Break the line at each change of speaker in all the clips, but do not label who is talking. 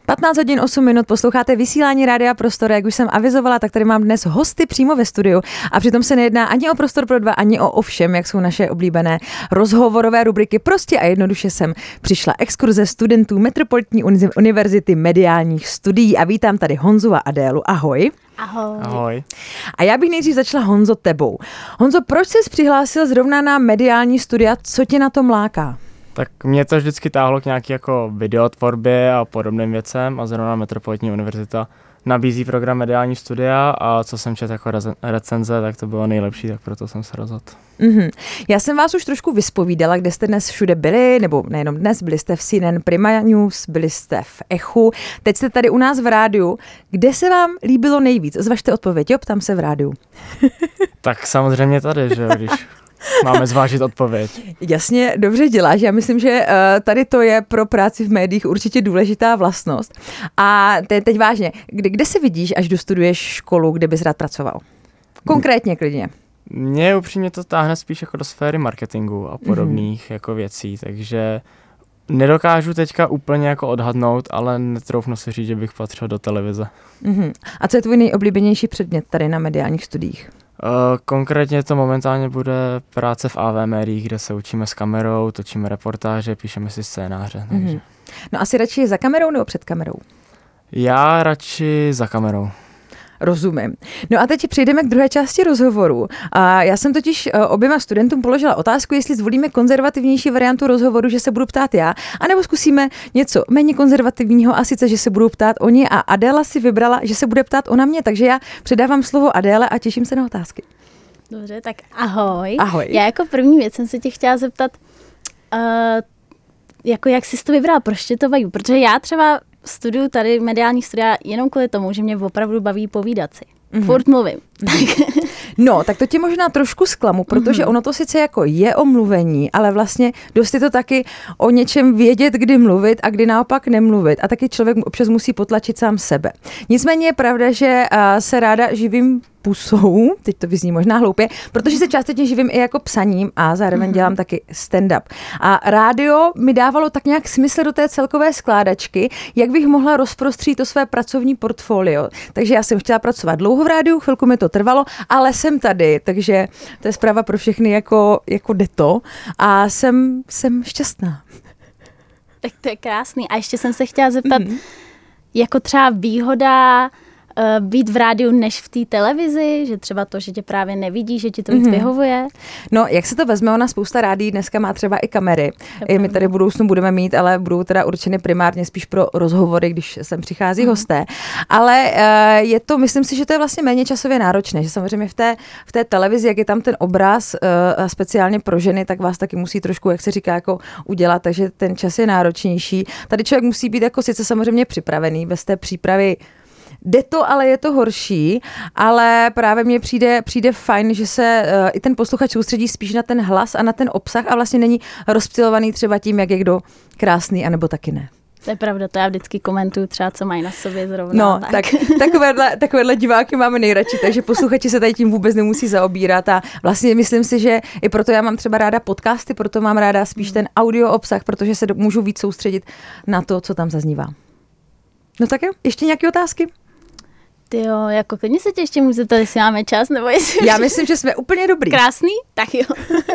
15 hodin 8 minut, posloucháte vysílání Rádia Prostor. Jak už jsem avizovala, tak tady mám dnes hosty přímo ve studiu a přitom se nejedná ani o Prostor pro dva, ani o Ovšem, jak jsou naše oblíbené rozhovorové rubriky. Prostě a jednoduše jsem přišla exkurze studentů Metropolitní univerzity mediálních studií a vítám tady Honzu a Adélu. Ahoj.
Ahoj.
Ahoj.
A já bych nejdřív začala, Honzo, tebou. Honzo, proč jsi přihlásil zrovna na mediální studia? Co tě na tom láká?
Tak mě to vždycky táhlo k nějaký jako videotvorbě a podobným věcem a zrovna Metropolitní univerzita nabízí program mediální studia a co jsem četl jako recenze, tak to bylo nejlepší, tak proto jsem se rozhodl.
Mm-hmm. Já jsem vás už trošku vyspovídala, kde jste dnes všude byli, nebo nejenom dnes, byli jste v CNN Prima News, byli jste v Echu, teď jste tady u nás v rádiu. Kde se vám líbilo nejvíc? Zvažte odpověď, jo, ptám se v rádiu.
Tak samozřejmě tady, že když máme zvážit odpověď.
Jasně, dobře děláš. Já myslím, že tady to je pro práci v médiích určitě důležitá vlastnost. A teď vážně, kde se vidíš, až dostuduješ školu, kde bys rád pracoval? Konkrétně klidně.
Mně upřímně to táhne spíš jako do sféry marketingu a podobných jako věcí, takže nedokážu teďka úplně jako odhadnout, ale netroufnu si říct, že bych patřil do televize.
A co je tvůj nejoblíbenější předmět tady na mediálních studiích?
Konkrétně to momentálně bude práce v AV médiích, kde se učíme s kamerou, točíme reportáže, píšeme si scénáře. Takže.
No asi radši za kamerou nebo před kamerou?
Já radši za kamerou.
Rozumím. No a teď přejdeme k druhé části rozhovoru. A já jsem totiž oběma studentům položila otázku, jestli zvolíme konzervativnější variantu rozhovoru, že se budu ptát já, anebo zkusíme něco méně konzervativního, a sice, že se budou ptát oni, a Adéla si vybrala, že se bude ptát ona mě, takže já předávám slovo Adéle a těším se na otázky.
Dobře, tak ahoj.
Ahoj.
Já jako první věc jsem se tě chtěla zeptat, jako jak jsi to vybrala, proč tě to baví, protože já třeba studuju tady mediální studia jenom kvůli tomu, že mě opravdu baví povídat si. Furt mluvím.
No, tak to tě možná trošku zklamu, protože ono to sice jako je o mluvení, ale vlastně dost je to taky o něčem vědět, kdy mluvit a kdy naopak nemluvit. A taky člověk občas musí potlačit sám sebe. Nicméně je pravda, že se ráda živím pusou, teď to vyzní možná hloupě, protože se částečně živím i jako psaním a zároveň dělám taky stand-up. A rádio mi dávalo tak nějak smysl do té celkové skládačky, jak bych mohla rozprostřít to své pracovní portfolio. Takže já jsem chtěla pracovat dlouho v rádiu, chvilku mi to trvalo, ale jsem tady, takže to je zpráva pro všechny jako jde to a jsem šťastná.
Tak to je krásný. A ještě jsem se chtěla zeptat, jako třeba výhoda být v rádiu než v té televizi, že třeba to, že tě právě nevidí, že ti to víc vyhovuje?
No, jak se to vezme, ona spousta rádií dneska má třeba i kamery. I my tady v budoucnu budeme mít, ale budou teda určeny primárně spíš pro rozhovory, když sem přichází hosté. Ale je to, myslím si, že to je vlastně méně časově náročné, že samozřejmě v té televizi, jak je tam ten obraz speciálně pro ženy, tak vás taky musí trošku, jak se říká, jako udělat, takže ten čas je náročnější. Tady člověk musí být jako sice samozřejmě připravený, bez té přípravy jde to, ale je to horší, ale právě mně přijde fajn, že se i ten posluchač soustředí spíš na ten hlas a na ten obsah a vlastně není rozptylovaný třeba tím, jak je kdo krásný, anebo taky ne.
To je pravda, to já vždycky komentuju třeba, co mají na sobě zrovna.
No, tak takovéhle diváky máme nejradši, takže posluchači se tady tím vůbec nemusí zaobírat a vlastně myslím si, že i proto já mám třeba ráda podcasty, proto mám ráda spíš ten audio obsah, protože se můžu víc soustředit na to, co tam zaznívá. No tak jo, ještě nějaké otázky?
Tyjo, jako klidně se tě ještě můžu zeptat, jestli máme čas, nebo jestli...
Já myslím, že jsme úplně dobrý.
Krásný? Tak jo.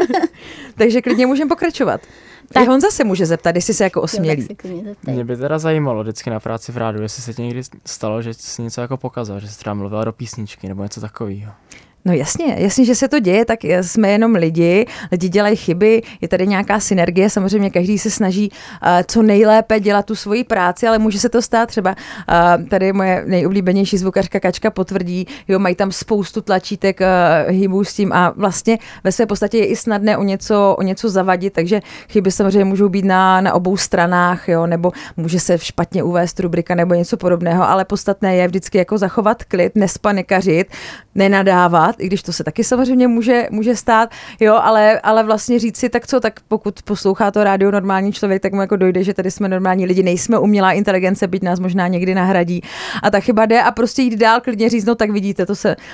Takže klidně můžeme pokračovat. Tak Honza se může zeptat, jestli se jako osmělí.
Mě by teda zajímalo vždycky na práci v rádiu, jestli se ti někdy stalo, že jsi něco jako pokazal, že jsi třeba mluvila do písničky nebo něco takového.
No jasně, že se to děje, tak jsme jenom lidi dělají chyby, je tady nějaká synergie, samozřejmě každý se snaží co nejlépe dělat tu svoji práci, ale může se to stát třeba, tady moje nejoblíbenější zvukařka Kačka potvrdí, jo, mají tam spoustu tlačítek, hybů s tím a vlastně ve své podstatě je i snadné o něco zavadit, takže chyby samozřejmě můžou být na obou stranách, jo, nebo může se špatně uvést rubrika nebo něco podobného, ale podstatné je vždycky jako zachovat klid, nespanikařit, nenadávat, stát, i když to se taky samozřejmě může stát, jo, ale vlastně říct si, tak co, tak pokud poslouchá to rádio normální člověk, tak mu jako dojde, že tady jsme normální lidi, nejsme umělá inteligence, byť nás možná někdy nahradí. A ta chyba jde a prostě jít dál, klidně říct, no tak vidíte,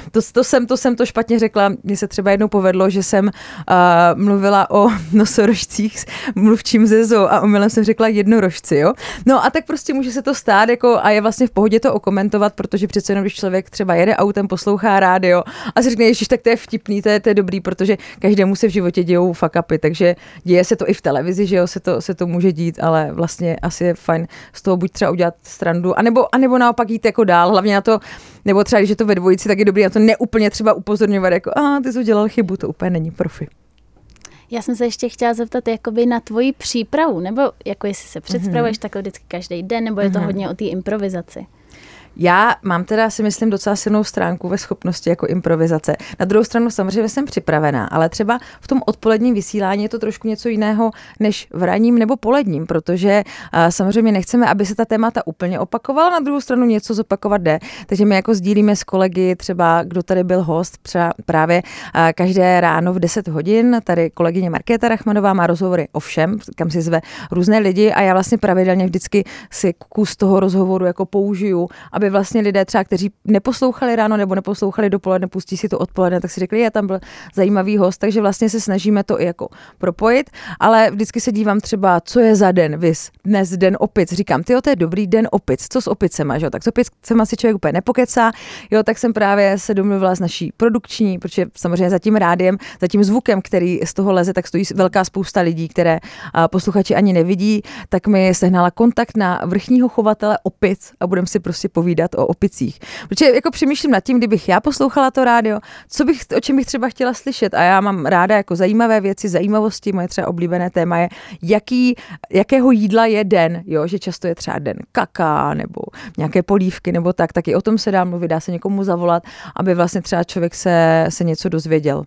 to jsem to špatně řekla. Mně se třeba jednou povedlo, že jsem mluvila o nosorožcích, mluvčím ze zoo a omylem jsem řekla jednorožci, jo. No a tak prostě může se to stát jako a je vlastně v pohodě to okomentovat, protože přece jenom, když člověk třeba jede autem, poslouchá rádio a si řekne, ježiš, tak to je vtipný, to je dobrý, protože každému se v životě dějou fuck upy, takže děje se to i v televizi, že jo, se to může dít, ale vlastně asi je fajn z toho buď třeba udělat strandu, anebo naopak jít jako dál, hlavně na to, nebo třeba když je to ve dvojici, tak je dobrý na to neúplně třeba upozorňovat, jako ty jsi udělal chybu, to úplně není profi.
Já jsem se ještě chtěla zeptat jakoby na tvoji přípravu, nebo jako jestli se představuješ takhle vždycky každý den, nebo je to hodně o té improvizaci?
Já mám teda, si myslím, docela silnou stránku ve schopnosti jako improvizace. Na druhou stranu samozřejmě jsem připravená, ale třeba v tom odpoledním vysílání je to trošku něco jiného než v ranním nebo poledním, protože samozřejmě nechceme, aby se ta témata úplně opakovala, na druhou stranu něco zopakovat jde. Takže my jako sdílíme s kolegy, třeba kdo tady byl host, třeba právě každé ráno v 10 hodin, tady kolegyně Markéta Rachmanová má rozhovory o všem, kam si zve různé lidi a já vlastně pravidelně vždycky si kus toho rozhovoru jako použiju, aby vlastně lidé třeba, kteří neposlouchali ráno nebo neposlouchali dopoledne, pustí si to odpoledne, tak si řekli, já tam byl zajímavý host, takže vlastně se snažíme to i jako propojit, ale vždycky se dívám třeba, co je za den, viz, dnes den opic, říkám, tyjo, to je dobrý den opic, co s opicema, že jo, tak s opicema si člověk úplně nepokecá, jo, tak jsem právě se domluvila s naší produkční, protože samozřejmě za tím rádiem, za tím zvukem, který z toho leze, tak stojí velká spousta lidí, které posluchači ani nevidí, tak mi sehnala kontakt na vrchního chovatele opic a budeme si prostě povídat o opicích. Protože jako přemýšlím nad tím, kdybych já poslouchala to rádio, o čem bych třeba chtěla slyšet a já mám ráda jako zajímavé věci, zajímavosti, moje třeba oblíbené téma je, jakého jídla je den, jo, že často je třeba den kaká nebo nějaké polívky nebo tak i o tom se dá mluvit, dá se někomu zavolat, aby vlastně třeba člověk se něco dozvěděl.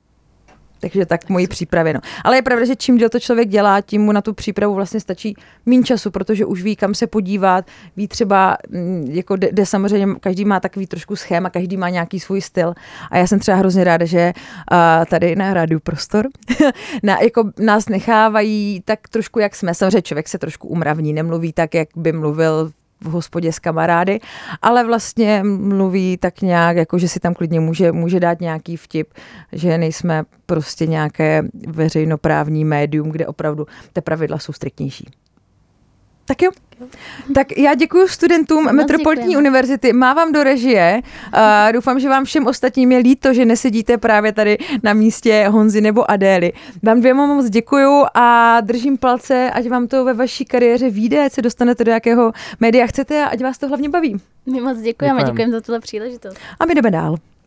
Takže tak mojí přípravě, no. Ale je pravda, že čím díl to člověk dělá, tím mu na tu přípravu vlastně stačí méně času, protože už ví, kam se podívat, ví třeba, jako kde samozřejmě každý má takový trošku schéma, každý má nějaký svůj styl. A já jsem třeba hrozně ráda, že tady na Rádiu Prostor jako nás nechávají tak trošku, jak jsme. Samozřejmě člověk se trošku umravní, nemluví tak, jak by mluvil v hospodě s kamarády, ale vlastně mluví tak nějak, jako že si tam klidně může dát nějaký vtip, že nejsme prostě nějaké veřejnoprávní médium, kde opravdu ty pravidla jsou striktnější. Tak jo. Tak já děkuji studentům Metropolitní univerzity, mávám do režie. Doufám, že vám všem ostatním je líto, že nesedíte právě tady na místě Honzy nebo Adély. Vám dvěma moc děkuju a držím palce, ať vám to ve vaší kariéře vyjde, ať se dostanete do jakého média chcete a ať vás to hlavně baví.
My moc děkujeme a děkujeme za tuhle příležitost.
A my jdeme dál.